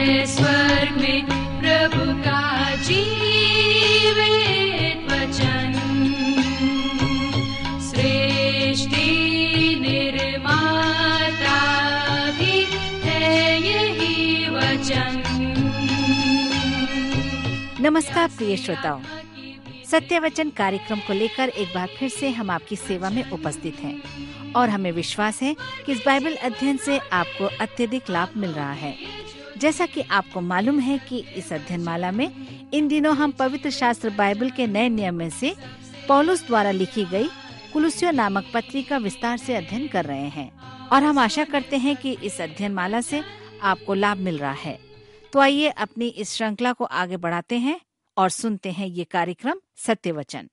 है स्वर्ग में प्रभु का जीवित वचन। सृष्टि निर्माता भी है यही वचन। नमस्कार प्रिय श्रोताओं, सत्य वचन कार्यक्रम को लेकर एक बार फिर से हम आपकी सेवा में उपस्थित हैं और हमें विश्वास है कि इस बाइबल अध्ययन से आपको अत्यधिक लाभ मिल रहा है। जैसा कि आपको मालूम है कि इस अध्ययन माला में इन दिनों हम पवित्र शास्त्र बाइबल के नए नियम में से पौलुस द्वारा लिखी गई कुलुस्सियों नामक पत्री का विस्तार से अध्ययन कर रहे हैं और हम आशा करते हैं कि इस अध्ययन माला से आपको लाभ मिल रहा है। तो आइए अपनी इस श्रृंखला को आगे बढ़ाते हैं और सुनते हैं ये कार्यक्रम सत्य वचन।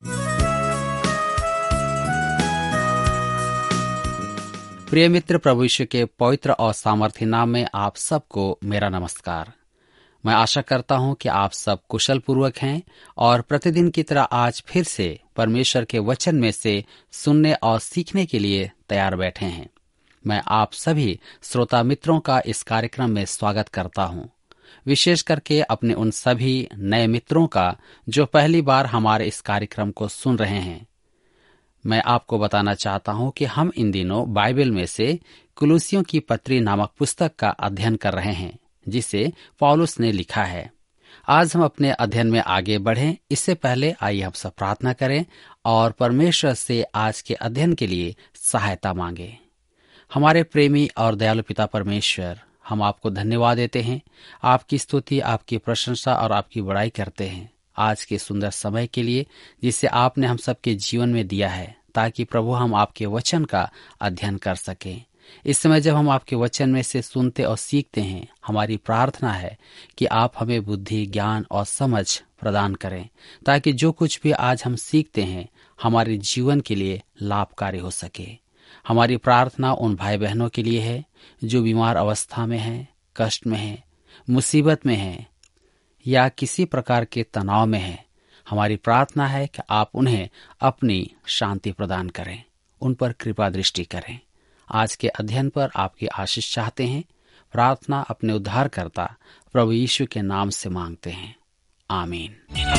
प्रिय मित्र, प्रभु यीशु के पवित्र और सामर्थी नाम में आप सबको मेरा नमस्कार। मैं आशा करता हूं कि आप सब कुशल पूर्वक हैं और प्रतिदिन की तरह आज फिर से परमेश्वर के वचन में से सुनने और सीखने के लिए तैयार बैठे हैं। मैं आप सभी श्रोता मित्रों का इस कार्यक्रम में स्वागत करता हूं, विशेष करके अपने उन सभी नए मित्रों का जो पहली बार हमारे इस कार्यक्रम को सुन रहे हैं। मैं आपको बताना चाहता हूं कि हम इन दिनों बाइबल में से कुलुस्सियों की पत्री नामक पुस्तक का अध्ययन कर रहे हैं, जिसे पौलुस ने लिखा है। आज हम अपने अध्ययन में आगे बढ़ें, इससे पहले आइए हम सब प्रार्थना करें और परमेश्वर से आज के अध्ययन के लिए सहायता मांगे। हमारे प्रेमी और दयालु पिता परमेश्वर, हम आपको धन्यवाद देते हैं, आपकी स्तुति, आपकी प्रशंसा और आपकी बड़ाई करते हैं आज के सुंदर समय के लिए जिसे आपने हम सबके जीवन में दिया है, ताकि प्रभु हम आपके वचन का अध्ययन कर सकें। इस समय जब हम आपके वचन में से सुनते और सीखते हैं, हमारी प्रार्थना है कि आप हमें बुद्धि, ज्ञान और समझ प्रदान करें, ताकि जो कुछ भी आज हम सीखते हैं हमारे जीवन के लिए लाभकारी हो सके। हमारी प्रार्थना उन भाई बहनों के लिए है जो बीमार अवस्था में हैं, कष्ट में हैं, मुसीबत में हैं या किसी प्रकार के तनाव में हैं। हमारी प्रार्थना है कि आप उन्हें अपनी शांति प्रदान करें, उन पर कृपा दृष्टि करें। आज के अध्ययन पर आपकी आशीष चाहते हैं। प्रार्थना अपने उद्धारकर्ता प्रभु यीशु के नाम से मांगते हैं, आमीन।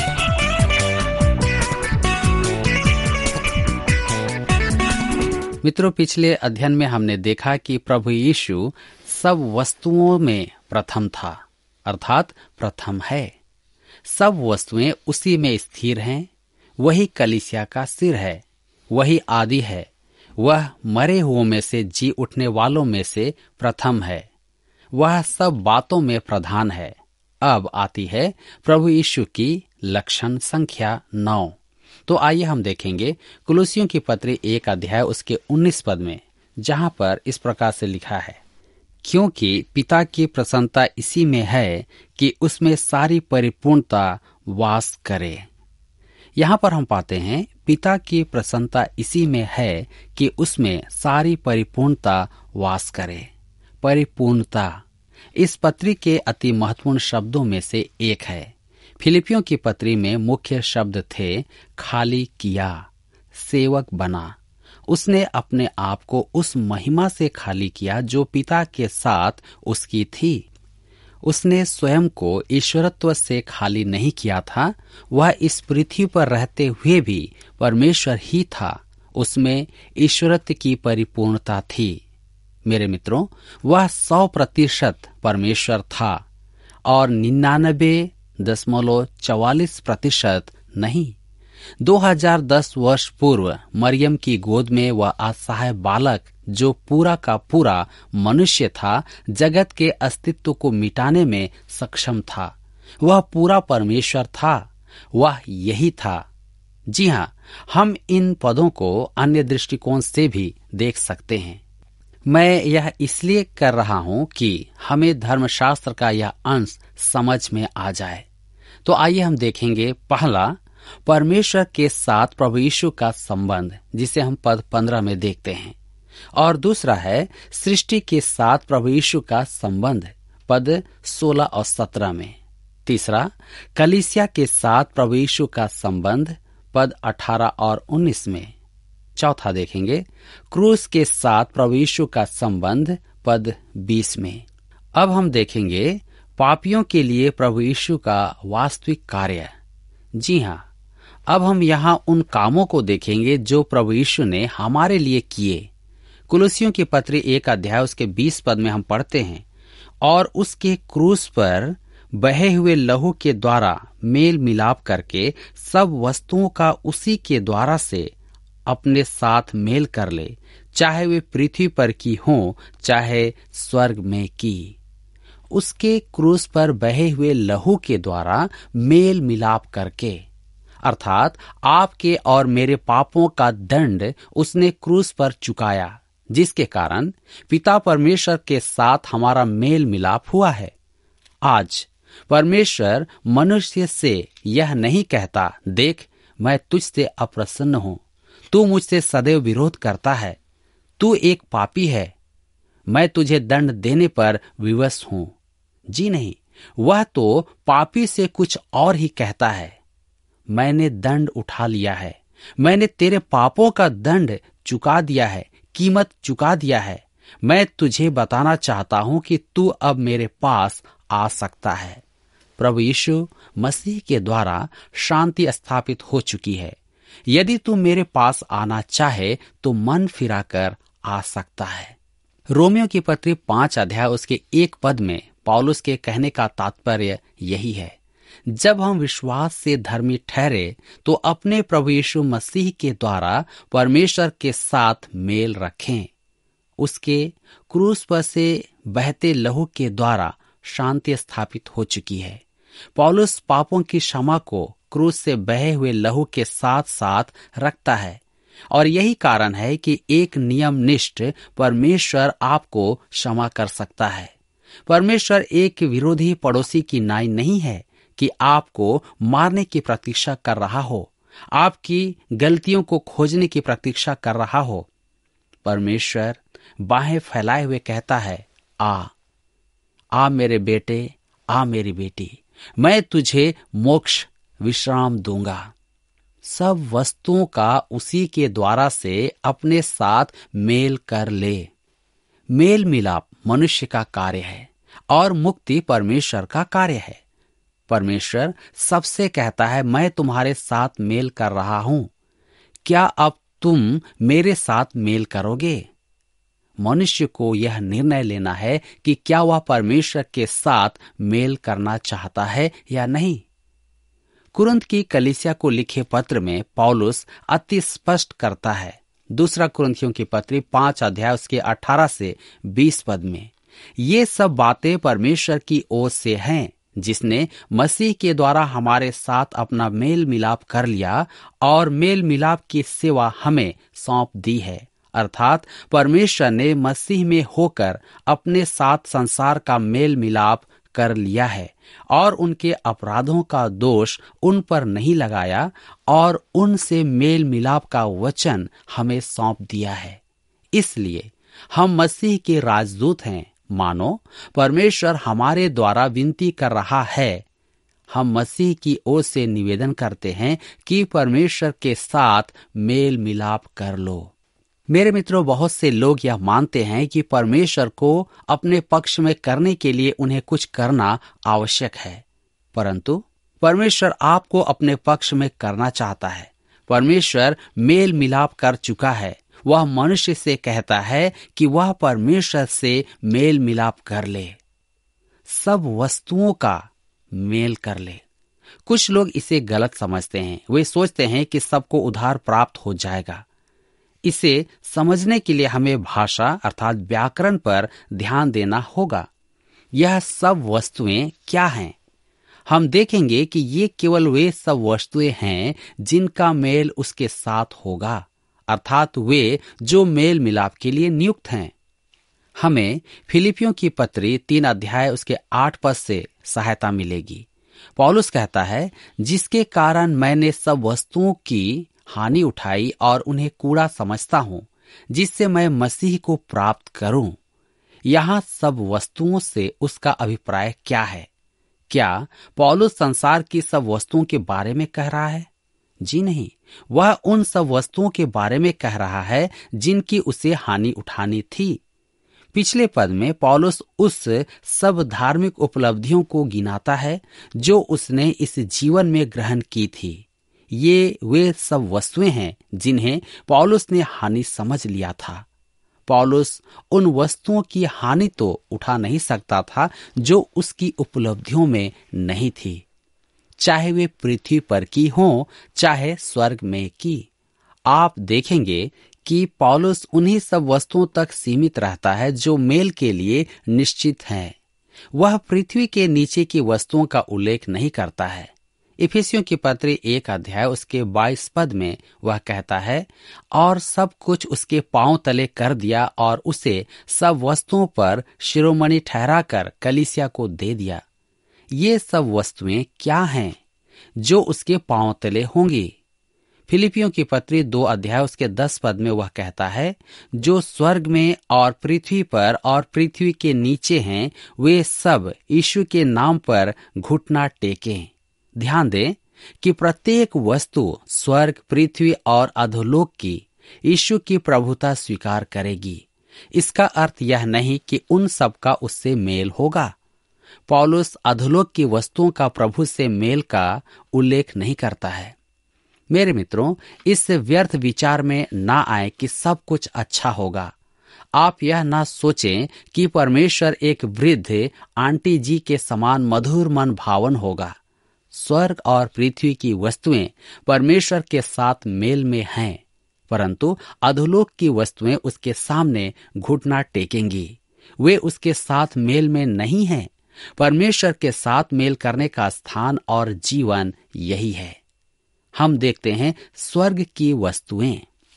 मित्रों, पिछले अध्ययन में हमने देखा कि प्रभु यीशु सब वस्तुओं में प्रथम था, अर्थात प्रथम है। सब वस्तुएं उसी में स्थिर हैं। वही कलीसिया का सिर है, वही आदि है। वह मरे हुओं में से जी उठने वालों में से प्रथम है। वह सब बातों में प्रधान है। अब आती है प्रभु यीशु की लक्षण संख्या 9। तो आइए हम देखेंगे कुलुस्सियों की पत्री 1 अध्याय उसके 19 पद में, जहां पर इस प्रकार से लिखा है, क्योंकि पिता की प्रसन्नता इसी में है कि उसमें सारी परिपूर्णता वास करे। यहाँ पर हम पाते हैं पिता की प्रसन्नता इसी में है कि उसमें सारी परिपूर्णता वास करे। परिपूर्णता इस पत्री के अति महत्वपूर्ण शब्दों में से एक है। फिलिपियों की पत्री में मुख्य शब्द थे खाली किया, सेवक बना। उसने अपने आप को उस महिमा से खाली किया जो पिता के साथ उसकी थी। उसने स्वयं को ईश्वरत्व से खाली नहीं किया था। वह इस पृथ्वी पर रहते हुए भी परमेश्वर ही था। उसमें ईश्वरत्व की परिपूर्णता थी। मेरे मित्रों, वह 100% परमेश्वर था और 99.44% नहीं। 2010 वर्ष पूर्व मरियम की गोद में वह असहाय बालक, जो पूरा का पूरा मनुष्य था, जगत के अस्तित्व को मिटाने में सक्षम था। वह पूरा परमेश्वर था। वह यही था। जी हाँ, हम इन पदों को अन्य दृष्टिकोण से भी देख सकते हैं। मैं यह इसलिए कर रहा हूं कि हमें धर्मशास्त्र का यह अंश समझ में आ जाए। तो आइए हम देखेंगे, पहला, परमेश्वर के साथ प्रभु यीशु का संबंध, जिसे हम पद 15 में देखते हैं, और दूसरा है सृष्टि के साथ प्रभु यीशु का संबंध, पद 16 और 17 में। तीसरा, कलीसिया के साथ प्रभु यीशु का संबंध, पद 18 और 19 में। चौथा देखेंगे क्रूस के साथ प्रभु यीशु का संबंध, पद 20 में। अब हम देखेंगे पापियों के लिए प्रभु यीशु का वास्तविक कार्य। जी हाँ, अब हम यहाँ उन कामों को देखेंगे जो प्रभु यीशु ने हमारे लिए किए। कुलुसियों की पत्री 1 अध्याय उसके 20 पद में हम पढ़ते हैं, और उसके क्रूस पर बहे हुए लहू के द्वारा मेल मिलाप करके सब वस्तुओं का उसी के द्वारा से अपने साथ मेल कर ले, चाहे वे पृथ्वी पर की हों चाहे स्वर्ग में की। उसके क्रूस पर बहे हुए लहू के द्वारा मेल मिलाप करके, अर्थात आपके और मेरे पापों का दंड उसने क्रूस पर चुकाया, जिसके कारण पिता परमेश्वर के साथ हमारा मेल मिलाप हुआ है। आज परमेश्वर मनुष्य से यह नहीं कहता, देख मैं तुझसे अप्रसन्न हूं, तू मुझसे सदैव विरोध करता है, तू एक पापी है, मैं तुझे दंड देने पर विवश हूं। जी नहीं, वह तो पापी से कुछ और ही कहता है, मैंने दंड उठा लिया है, मैंने तेरे पापों का दंड चुका दिया है, कीमत चुका दिया है। मैं तुझे बताना चाहता हूं कि तू अब मेरे पास आ सकता है। प्रभु यीशु मसीह के द्वारा शांति स्थापित हो चुकी है। यदि तू मेरे पास आना चाहे तो मन फिराकर आ सकता है। रोमियो की पत्री 5 अध्याय उसके 1 पद में पौलुस के कहने का तात्पर्य यही है, जब हम विश्वास से धर्मी ठहरे तो अपने प्रभु यीशु मसीह के द्वारा परमेश्वर के साथ मेल रखें। उसके क्रूस पर से बहते लहू के द्वारा शांति स्थापित हो चुकी है। पौलुस पापों की क्षमा को क्रूस से बहे हुए लहू के साथ साथ रखता है, और यही कारण है कि एक नियमनिष्ठ परमेश्वर आपको क्षमा कर सकता है। परमेश्वर एक विरोधी पड़ोसी की नाई नहीं है कि आपको मारने की प्रतीक्षा कर रहा हो, आपकी गलतियों को खोजने की प्रतीक्षा कर रहा हो। परमेश्वर बाहें फैलाए हुए कहता है, आ मेरे बेटे, आ मेरी बेटी, मैं तुझे मोक्ष विश्राम दूंगा। सब वस्तुओं का उसी के द्वारा से अपने साथ मेल कर ले। मेल मिलाप मनुष्य का कार्य है और मुक्ति परमेश्वर का कार्य है। परमेश्वर सबसे कहता है, मैं तुम्हारे साथ मेल कर रहा हूं, क्या अब तुम मेरे साथ मेल करोगे? मनुष्य को यह निर्णय लेना है कि क्या वह परमेश्वर के साथ मेल करना चाहता है या नहीं। कुरिन्थ की कलीसिया को लिखे पत्र में पौलुस अति स्पष्ट करता है, 2 कुरिन्थियों की पत्री 5 अध्याय उसके 18 से 20 पद में, ये सब बातें परमेश्वर की ओर से हैं, जिसने मसीह के द्वारा हमारे साथ अपना मेल मिलाप कर लिया और मेल मिलाप की सेवा हमें सौंप दी है। अर्थात परमेश्वर ने मसीह में होकर अपने साथ संसार का मेल मिलाप कर लिया है और उनके अपराधों का दोष उन पर नहीं लगाया और उनसे मेल मिलाप का वचन हमें सौंप दिया है। इसलिए हम मसीह के राजदूत हैं। मानो परमेश्वर हमारे द्वारा विनती कर रहा है। हम मसीह की ओर से निवेदन करते हैं कि परमेश्वर के साथ मेल मिलाप कर लो। मेरे मित्रों, बहुत से लोग यह मानते हैं कि परमेश्वर को अपने पक्ष में करने के लिए उन्हें कुछ करना आवश्यक है, परंतु परमेश्वर आपको अपने पक्ष में करना चाहता है। परमेश्वर मेल मिलाप कर चुका है। वह मनुष्य से कहता है कि वह परमेश्वर से मेल मिलाप कर ले, सब वस्तुओं का मेल कर ले। कुछ लोग इसे गलत समझते हैं। वे सोचते हैं कि सबको उद्धार प्राप्त हो जाएगा। इसे समझने के लिए हमें भाषा अर्थात व्याकरण पर ध्यान देना होगा। यह सब वस्तुएं क्या हैं? हम देखेंगे कि ये केवल वे सब वस्तुएं हैं जिनका मेल उसके साथ होगा, अर्थात वे जो मेल मिलाप के लिए नियुक्त हैं। हमें फिलिपियों की पत्री 3 अध्याय उसके 8 पद से सहायता मिलेगी। पौलुस कहता है, जिसके कारण मैंने सब वस्तुओं की हानि उठाई और उन्हें कूड़ा समझता हूं, जिससे मैं मसीह को प्राप्त करूं। यहां सब वस्तुओं से उसका अभिप्राय क्या है? क्या पौलुस संसार की सब वस्तुओं के बारे में कह रहा है? जी नहीं, वह उन सब वस्तुओं के बारे में कह रहा है जिनकी उसे हानि उठानी थी। पिछले पद में पौलुस उस सब धार्मिक उपलब्धियों को गिनाता है जो उसने इस जीवन में ग्रहण की थी। ये वे सब वस्तुएं हैं जिन्हें पौलुस ने हानि समझ लिया था। पौलुस उन वस्तुओं की हानि तो उठा नहीं सकता था जो उसकी उपलब्धियों में नहीं थी, चाहे वे पृथ्वी पर की हों चाहे स्वर्ग में की। आप देखेंगे कि पौलुस उन्हीं सब वस्तुओं तक सीमित रहता है जो मेल के लिए निश्चित हैं। वह पृथ्वी के नीचे की वस्तुओं का उल्लेख नहीं करता है। इफिसियों की पत्री 1 अध्याय उसके 22 पद में वह कहता है, और सब कुछ उसके पांव तले कर दिया और उसे सब वस्तुओं पर शिरोमणि ठहराकर कलीसिया को दे दिया। ये सब वस्तुएं क्या हैं जो उसके पांव तले होंगी? फिलिपियों की पत्री 2 अध्याय उसके 10 पद में वह कहता है, जो स्वर्ग में और पृथ्वी पर और पृथ्वी के नीचे हैं वे सब यीशु के नाम पर घुटना टेकें। ध्यान दें कि प्रत्येक वस्तु स्वर्ग, पृथ्वी और अधोलोक की यीशु की प्रभुता स्वीकार करेगी। इसका अर्थ यह नहीं कि उन सब का उससे मेल होगा। पौलुस अधोलोक की वस्तुओं का प्रभु से मेल का उल्लेख नहीं करता है। मेरे मित्रों, इस व्यर्थ विचार में ना आए कि सब कुछ अच्छा होगा। आप यह ना सोचें कि परमेश्वर एक वृद्ध आंटी जी के समान मधुर मन भावन होगा। स्वर्ग और पृथ्वी की वस्तुएं परमेश्वर के साथ मेल में हैं, परंतु अधोलोक की वस्तुएं उसके सामने घुटना टेकेंगी। वे उसके साथ मेल में नहीं हैं। परमेश्वर के साथ मेल करने का स्थान और जीवन यही है। हम देखते हैं स्वर्ग की वस्तुएं।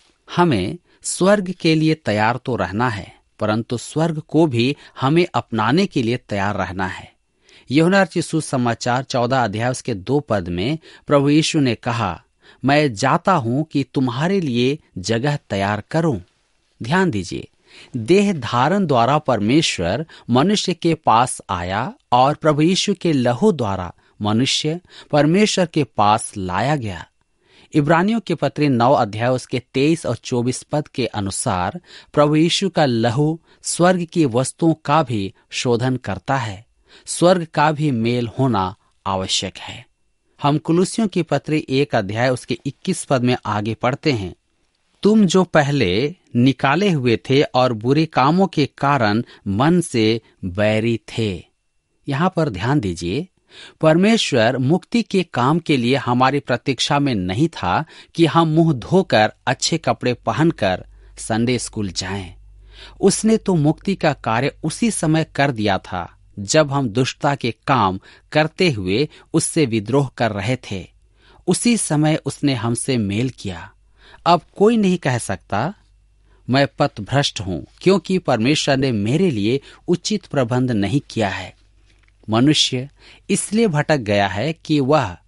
हमें स्वर्ग के लिए तैयार तो रहना है, परंतु स्वर्ग को भी हमें अपनाने के लिए तैयार रहना है। यूहन्ना रचित सुसमाचार 14 अध्याय उसके 2 पद में प्रभु यीशु ने कहा, मैं जाता हूं कि तुम्हारे लिए जगह तैयार करूं। ध्यान दीजिए, देह धारण द्वारा परमेश्वर मनुष्य के पास आया और प्रभु यीशु के लहू द्वारा मनुष्य परमेश्वर के पास लाया गया। इब्रानियों के पत्री 9 अध्याय उसके 23 और 24 पद के अनुसार प्रभु यीशु का लहू स्वर्ग की वस्तुओं का भी शोधन करता है। स्वर्ग का भी मेल होना आवश्यक है। हम कुलुसियों की पत्री 1 अध्याय उसके 21 पद में आगे पढ़ते हैं, तुम जो पहले निकाले हुए थे और बुरे कामों के कारण मन से बैरी थे। यहाँ पर ध्यान दीजिए, परमेश्वर मुक्ति के काम के लिए हमारी प्रतीक्षा में नहीं था कि हम मुंह धोकर अच्छे कपड़े पहनकर संडे स्कूल जाएं। उसने तो मुक्ति का कार्य उसी समय कर दिया था जब हम दुष्टता के काम करते हुए उससे विद्रोह कर रहे थे। उसी समय उसने हमसे मेल किया। अब कोई नहीं कह सकता मैं पथभ्रष्ट हूं, क्योंकि परमेश्वर ने मेरे लिए उचित प्रबंध नहीं किया है। मनुष्य इसलिए भटक गया है कि वह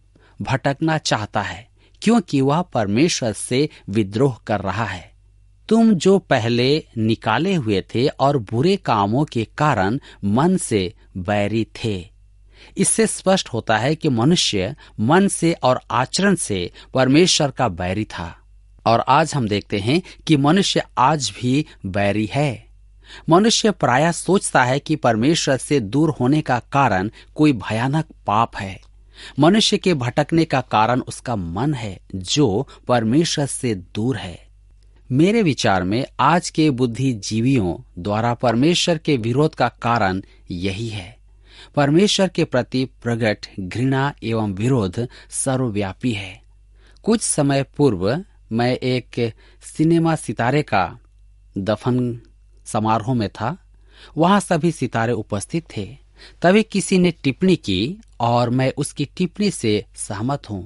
भटकना चाहता है, क्योंकि वह परमेश्वर से विद्रोह कर रहा है। तुम जो पहले निकाले हुए थे और बुरे कामों के कारण मन से बैरी थे। इससे स्पष्ट होता है कि मनुष्य मन से और आचरण से परमेश्वर का बैरी था। और आज हम देखते हैं कि मनुष्य आज भी बैरी है। मनुष्य प्रायः सोचता है कि परमेश्वर से दूर होने का कारण कोई भयानक पाप है। मनुष्य के भटकने का कारण उसका मन है जो परमेश्वर से दूर है। मेरे विचार में आज के बुद्धिजीवियों द्वारा परमेश्वर के विरोध का कारण यही है। परमेश्वर के प्रति प्रकट घृणा एवं विरोध सर्वव्यापी है। कुछ समय पूर्व मैं एक सिनेमा सितारे का दफन समारोह में था। वहां सभी सितारे उपस्थित थे। तभी किसी ने टिप्पणी की और मैं उसकी टिप्पणी से सहमत हूं।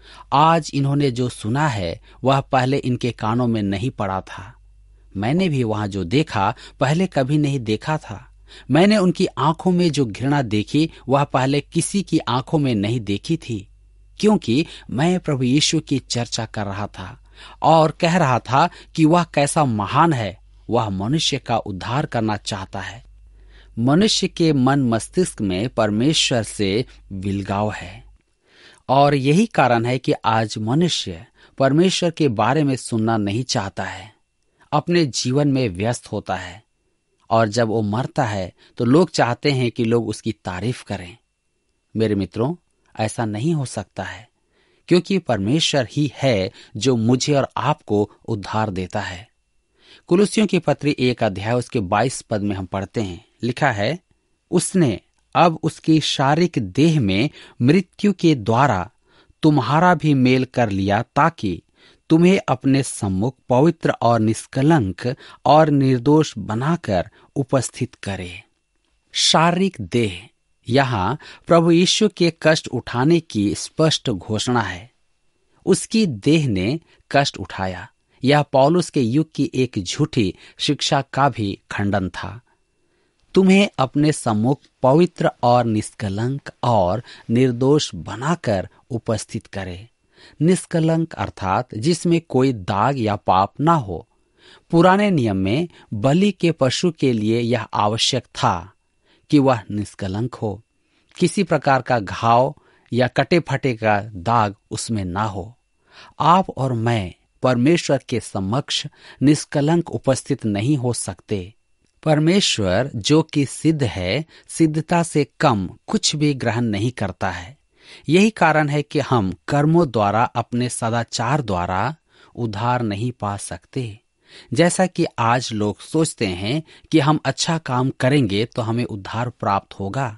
आज इन्होंने जो सुना है वह पहले इनके कानों में नहीं पड़ा था। मैंने भी वहां जो देखा पहले कभी नहीं देखा था। मैंने उनकी आंखों में जो घृणा देखी वह पहले किसी की आंखों में नहीं देखी थी, क्योंकि मैं प्रभु यीशु की चर्चा कर रहा था और कह रहा था कि वह कैसा महान है। वह मनुष्य का उद्धार करना चाहता है। मनुष्य के मन मस्तिष्क में परमेश्वर से विलगाव है और यही कारण है कि आज मनुष्य परमेश्वर के बारे में सुनना नहीं चाहता है, अपने जीवन में व्यस्त होता है और जब वो मरता है तो लोग चाहते हैं कि लोग उसकी तारीफ करें। मेरे मित्रों, ऐसा नहीं हो सकता है, क्योंकि परमेश्वर ही है जो मुझे और आपको उद्धार देता है। कुलुस्सियों की पत्री 1 अध्याय उसके 22 पद में हम पढ़ते हैं, लिखा है, उसने अब उसकी शारीरिक देह में मृत्यु के द्वारा तुम्हारा भी मेल कर लिया, ताकि तुम्हें अपने सम्मुख पवित्र और निष्कलंक और निर्दोष बनाकर उपस्थित करे। शारीरिक देह, यहाँ प्रभु यीशु के कष्ट उठाने की स्पष्ट घोषणा है। उसकी देह ने कष्ट उठाया। यह पौलुस के युग की एक झूठी शिक्षा का भी खंडन था। तुम्हें अपने सम्मुख पवित्र और निष्कलंक और निर्दोष बनाकर उपस्थित करे। निष्कलंक अर्थात जिसमें कोई दाग या पाप ना हो। पुराने नियम में बलि के पशु के लिए यह आवश्यक था कि वह निष्कलंक हो, किसी प्रकार का घाव या कटे फटे का दाग उसमें ना हो। आप और मैं परमेश्वर के समक्ष निष्कलंक उपस्थित नहीं हो सकते। परमेश्वर जो कि सिद्ध है, सिद्धता से कम कुछ भी ग्रहण नहीं करता है। यही कारण है कि हम कर्मों द्वारा, अपने सदाचार द्वारा उद्धार नहीं पा सकते। जैसा कि आज लोग सोचते हैं कि हम अच्छा काम करेंगे तो हमें उद्धार प्राप्त होगा।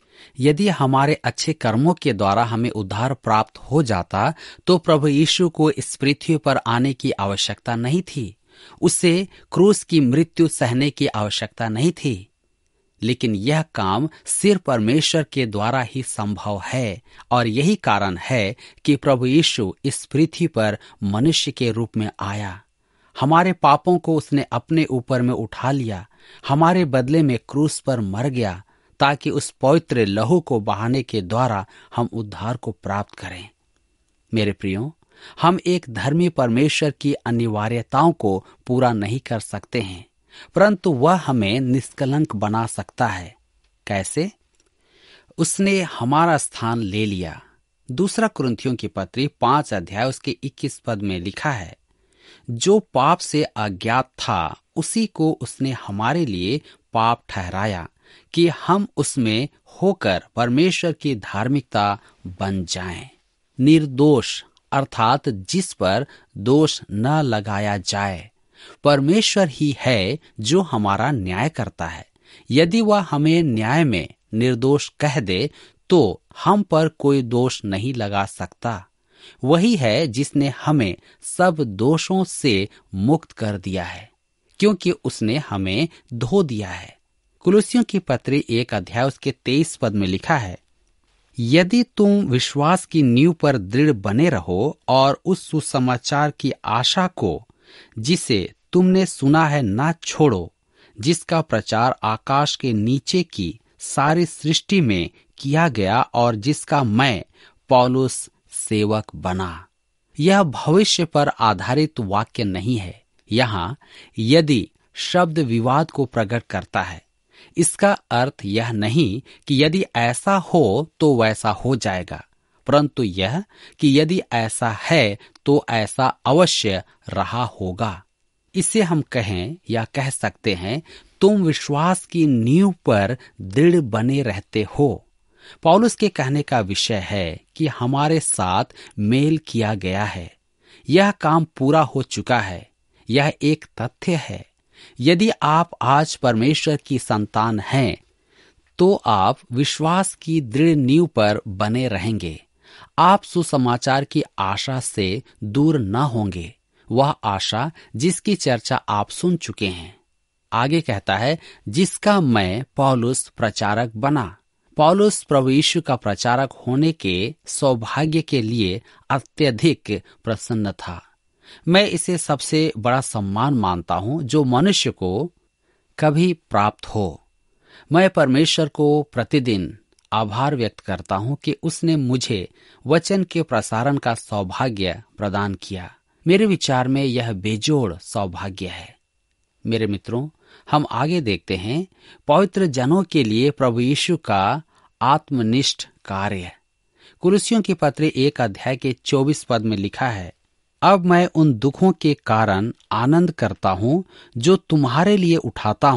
यदि हमारे अच्छे कर्मों के द्वारा हमें उद्धार प्राप्त हो जाता तो प्रभु यीशु को इस पृथ्वी पर आने की आवश्यकता नहीं थी। उसे क्रूस की मृत्यु सहने की आवश्यकता नहीं थी। लेकिन यह काम सिर्फ परमेश्वर के द्वारा ही संभव है, और यही कारण है कि प्रभु यीशु इस पृथ्वी पर मनुष्य के रूप में आया। हमारे पापों को उसने अपने ऊपर में उठा लिया, हमारे बदले में क्रूस पर मर गया, ताकि उस पवित्र लहू को बहाने के द्वारा हम उद्धार को प्राप्त करें। मेरे प्रियो, हम एक धर्मी परमेश्वर की अनिवार्यताओं को पूरा नहीं कर सकते हैं, परंतु वह हमें निष्कलंक बना सकता है। कैसे? उसने हमारा स्थान ले लिया। दूसरा कुरिन्थियों की पत्री 5 अध्याय उसके 21 पद में लिखा है, जो पाप से अज्ञात था उसी को उसने हमारे लिए पाप ठहराया, कि हम उसमें होकर परमेश्वर की धार्मिकता बन जाएं। निर्दोष अर्थात जिस पर दोष न लगाया जाए। परमेश्वर ही है जो हमारा न्याय करता है। यदि वह हमें न्याय में निर्दोष कह दे तो हम पर कोई दोष नहीं लगा सकता। वही है जिसने हमें सब दोषों से मुक्त कर दिया है, क्योंकि उसने हमें धो दिया है। कुलुस्सियों की पत्री 1 अध्याय उसके 23 पद में लिखा है, यदि तुम विश्वास की नींव पर दृढ़ बने रहो और उस सुसमाचार की आशा को जिसे तुमने सुना है ना छोड़ो, जिसका प्रचार आकाश के नीचे की सारी सृष्टि में किया गया और जिसका मैं पौलुस सेवक बना। यह भविष्य पर आधारित वाक्य नहीं है। यहाँ यदि शब्द विवाद को प्रकट करता है। इसका अर्थ यह नहीं कि यदि ऐसा हो तो वैसा हो जाएगा, परंतु यह कि यदि ऐसा है तो ऐसा अवश्य रहा होगा। इसे हम कहें या कह सकते हैं, तुम विश्वास की नींव पर दृढ़ बने रहते हो। पौलुस के कहने का विषय है कि हमारे साथ मेल किया गया है। यह काम पूरा हो चुका है। यह एक तथ्य है। यदि आप आज परमेश्वर की संतान हैं तो आप विश्वास की दृढ़ नींव पर बने रहेंगे। आप सुसमाचार की आशा से दूर न होंगे, वह आशा जिसकी चर्चा आप सुन चुके हैं। आगे कहता है, जिसका मैं पौलुस प्रचारक बना। पौलुस प्रभु यीशु का प्रचारक होने के सौभाग्य के लिए अत्यधिक प्रसन्न था। मैं इसे सबसे बड़ा सम्मान मानता हूं जो मनुष्य को कभी प्राप्त हो। मैं परमेश्वर को प्रतिदिन आभार व्यक्त करता हूं कि उसने मुझे वचन के प्रसारण का सौभाग्य प्रदान किया। मेरे विचार में यह बेजोड़ सौभाग्य है। मेरे मित्रों, हम आगे देखते हैं, पवित्र जनों के लिए प्रभु यीशु का आत्मनिष्ठ कार्य। कुलुस्सियों की पत्री 1 अध्याय के 24 पद में लिखा है, अब मैं उन दुखों के कारण आनंद करता हूं जो तुम्हारे लिए उठाता हूं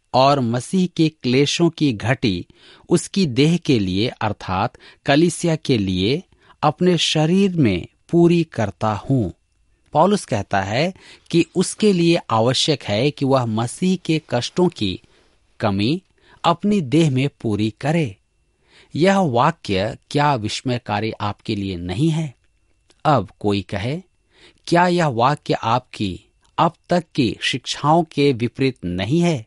और मसीह के क्लेशों की घटी उसकी देह के लिए अर्थात कलीसिया के लिए अपने शरीर में पूरी करता हूँ। पौलुस कहता है कि उसके लिए आवश्यक है कि वह मसीह के कष्टों की कमी अपनी देह में पूरी करे। यह वाक्य क्या विस्मयकारी आपके लिए नहीं है? अब कोई कहे, क्या यह वाक्य आपकी अब तक की शिक्षाओं के विपरीत नहीं है?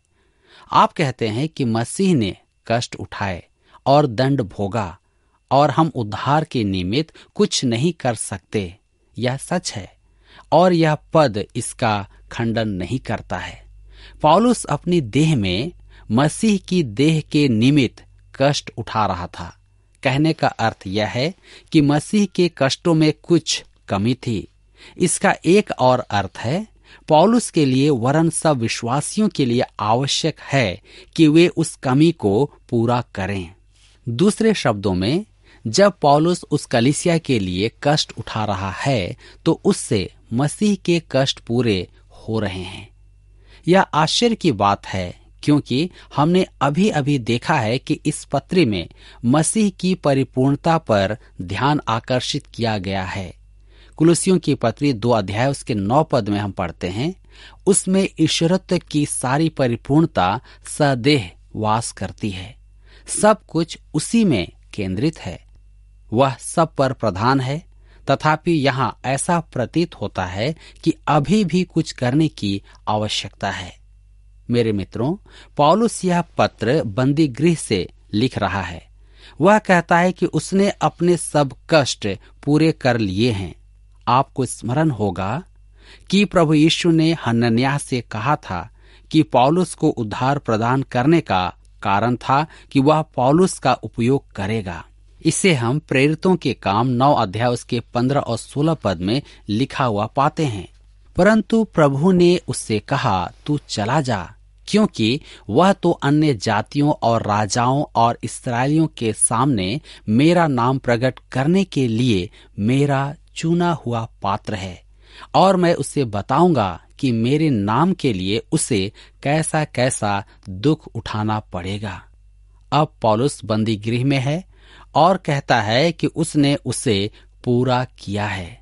आप कहते हैं कि मसीह ने कष्ट उठाए और दंड भोगा और हम उद्धार के निमित्त कुछ नहीं कर सकते। यह सच है और यह पद इसका खंडन नहीं करता है। पौलुस अपनी देह में मसीह की देह के निमित्त कष्ट उठा रहा था। कहने का अर्थ यह है कि मसीह के कष्टों में कुछ कमी थी। इसका एक और अर्थ है, पौलुस के लिए वरन सब विश्वासियों के लिए आवश्यक है कि वे उस कमी को पूरा करें। दूसरे शब्दों में, जब पौलुस उस कलीसिया के लिए कष्ट उठा रहा है तो उससे मसीह के कष्ट पूरे हो रहे हैं। यह आश्चर्य की बात है, क्योंकि हमने अभी अभी देखा है कि इस पत्री में मसीह की परिपूर्णता पर ध्यान आकर्षित किया गया है। कुलुसियों की पत्री 2 अध्याय उसके 9 पद में हम पढ़ते हैं, उसमें ईश्वरत्व की सारी परिपूर्णता सदेह वास करती है। सब कुछ उसी में केंद्रित है। वह सब पर प्रधान है। तथापि यहाँ ऐसा प्रतीत होता है कि अभी भी कुछ करने की आवश्यकता है। मेरे मित्रों, पौलुस यह पत्र बंदी गृह से लिख रहा है। वह कहता है कि उसने अपने सब कष्ट पूरे कर लिए हैं। आपको स्मरण होगा कि प्रभु यीशु ने हनन्याह से कहा था कि पौलुस को उद्धार प्रदान करने का कारण था कि वह पौलुस का उपयोग करेगा। इसे हम प्रेरितों के काम 9 अध्याय उसके 15 और 16 पद में लिखा हुआ पाते हैं। परंतु प्रभु ने उससे कहा, तू चला जा, क्योंकि वह तो अन्य जातियों और राजाओं और इस्राएलियों के सामने मेरा नाम प्रकट करने के लिए मेरा चुना हुआ पात्र है, और मैं उसे बताऊंगा कि मेरे नाम के लिए उसे कैसा कैसा दुख उठाना पड़ेगा। अब पौलुस बंदी गृह में है और कहता है कि उसने उसे पूरा किया है।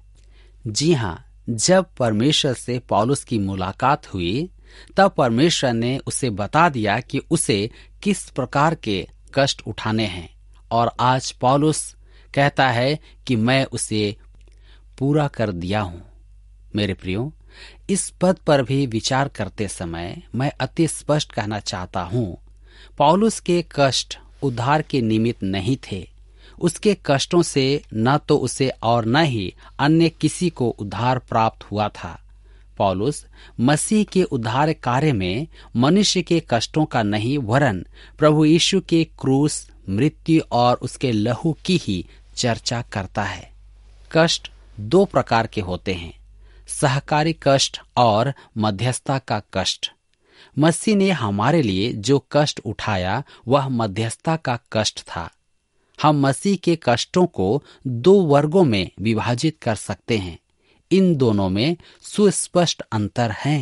जी हाँ, जब परमेश्वर से पौलुस की मुलाकात हुई तब परमेश्वर ने उसे बता दिया कि उसे किस प्रकार के कष्ट उठाने हैं, और आज पौलुस कहता है कि मैं उसे पूरा कर दिया हूं। मेरे प्रियो, इस पद पर भी विचार करते समय मैं अति स्पष्ट कहना चाहता हूं, पौलुस के कष्ट उद्धार के निमित्त नहीं थे। उसके कष्टों से न तो उसे और न ही अन्य किसी को उद्धार प्राप्त हुआ था। पौलुस मसीह के उद्धार कार्य में मनुष्य के कष्टों का नहीं, वरन प्रभु यीशु के क्रूस, मृत्यु और उसके लहू की ही चर्चा करता है। कष्ट 2 प्रकार के होते हैं, सहकारी कष्ट और मध्यस्थता का कष्ट। मसीह ने हमारे लिए जो कष्ट उठाया वह मध्यस्थता का कष्ट था। हम मसीह के कष्टों को 2 वर्गों में विभाजित कर सकते हैं। इन दोनों में सुस्पष्ट अंतर है।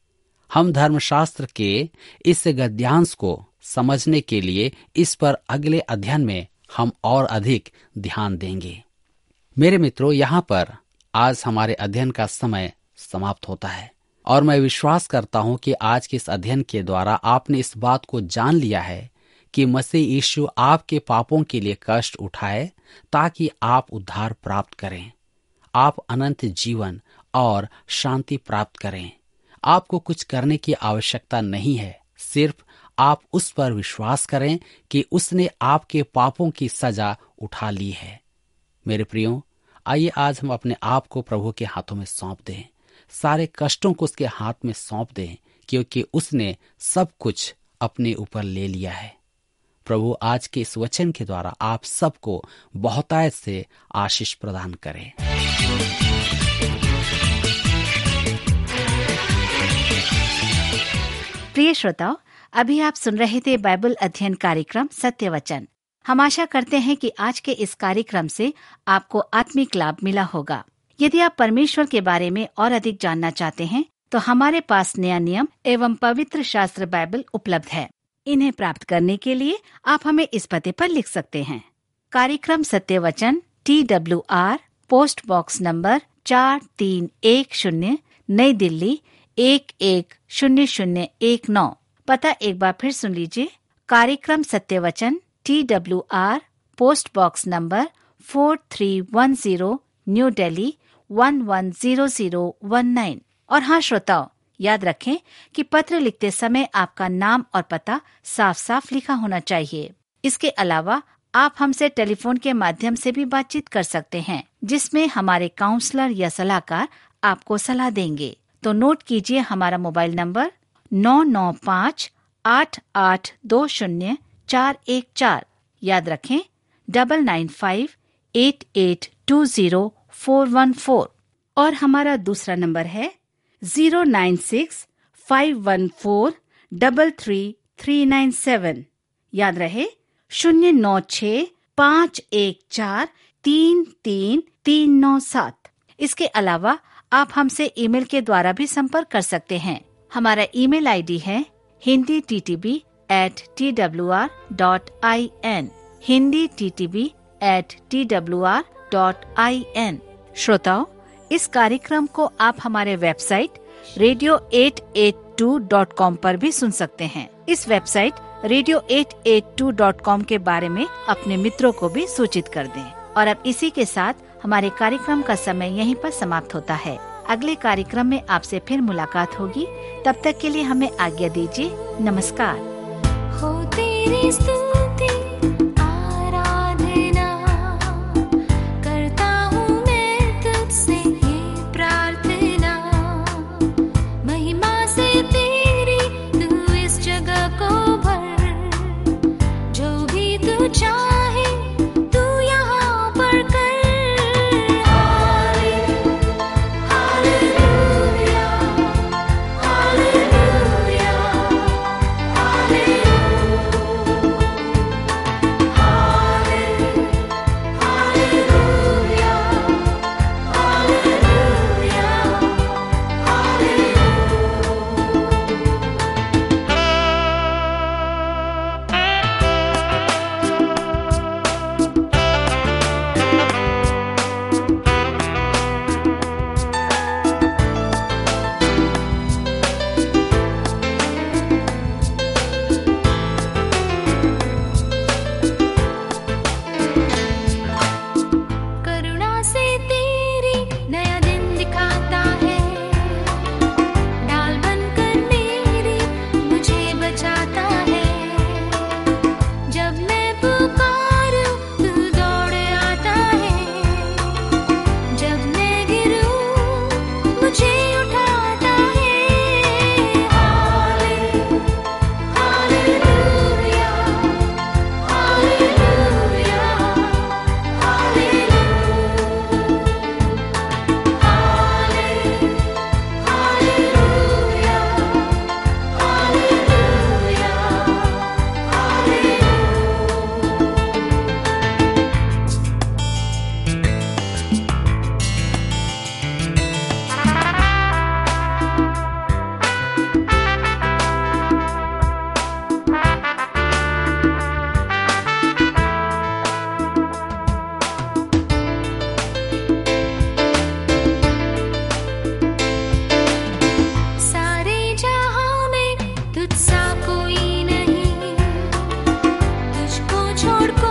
हम धर्मशास्त्र के इस गद्यांश को समझने के लिए इस पर अगले अध्ययन में हम और अधिक ध्यान देंगे। मेरे मित्रों, यहाँ पर आज हमारे अध्ययन का समय समाप्त होता है, और मैं विश्वास करता हूँ कि आज के इस अध्ययन के द्वारा आपने इस बात को जान लिया है कि मसीह यीशु आपके पापों के लिए कष्ट उठाए ताकि आप उद्धार प्राप्त करें, आप अनंत जीवन और शांति प्राप्त करें। आपको कुछ करने की आवश्यकता नहीं है, सिर्फ आप उस पर विश्वास करें कि उसने आपके पापों की सजा उठा ली है। मेरे प्रियो, आइए आज हम अपने आप को प्रभु के हाथों में सौंप दें, सारे कष्टों को उसके हाथ में सौंप दें, क्योंकि उसने सब कुछ अपने ऊपर ले लिया है। प्रभु आज के इस वचन के द्वारा आप सबको बहुतायत से आशीष प्रदान करें। प्रिय श्रोताओ, अभी आप सुन रहे थे बाइबल अध्ययन कार्यक्रम सत्य वचन। हम आशा करते हैं कि आज के इस कार्यक्रम से आपको आत्मिक लाभ मिला होगा। यदि आप परमेश्वर के बारे में और अधिक जानना चाहते हैं तो हमारे पास नया नियम एवं पवित्र शास्त्र बाइबल उपलब्ध है। इन्हें प्राप्त करने के लिए आप हमें इस पते पर लिख सकते हैं। कार्यक्रम सत्य वचन, TWR, पोस्ट बॉक्स नंबर 4310, नई दिल्ली 110019। पता एक बार फिर सुन लीजिए। कार्यक्रम सत्य वचन, TWR, post box number 4310, New Delhi 110019। और हाँ श्रोताओ, याद रखें कि पत्र लिखते समय आपका नाम और पता साफ साफ लिखा होना चाहिए। इसके अलावा आप हमसे टेलीफोन के माध्यम से भी बातचीत कर सकते हैं, जिसमें हमारे काउंसलर या सलाहकार आपको सलाह देंगे। तो नोट कीजिए हमारा मोबाइल नंबर 9958820414। याद रखें 9958820414। और हमारा दूसरा नंबर है 09651433397। याद रहे 09651433397। इसके अलावा आप हमसे ईमेल के द्वारा भी संपर्क कर सकते हैं। हमारा ईमेल आईडी है hinditb@twr.in, hinditb@twr.in। श्रोताओ, इस कार्यक्रम को आप हमारे वेबसाइट radio882.com पर भी सुन सकते हैं। इस वेबसाइट radio882.com के बारे में अपने मित्रों को भी सूचित कर दें। और अब इसी के साथ हमारे कार्यक्रम का समय यहीं पर समाप्त होता है। अगले कार्यक्रम में आपसे फिर मुलाकात होगी। तब तक के लिए हमें आज्ञा दीजिए। नमस्कार। हो तेरी स्तुति आराधना करता हूँ मैं तुझसे ये प्रार्थना, महिमा से तेरी तू इस जगह को भर, जो भी तू चाहे तू यहाँ पर कर। छोड़ को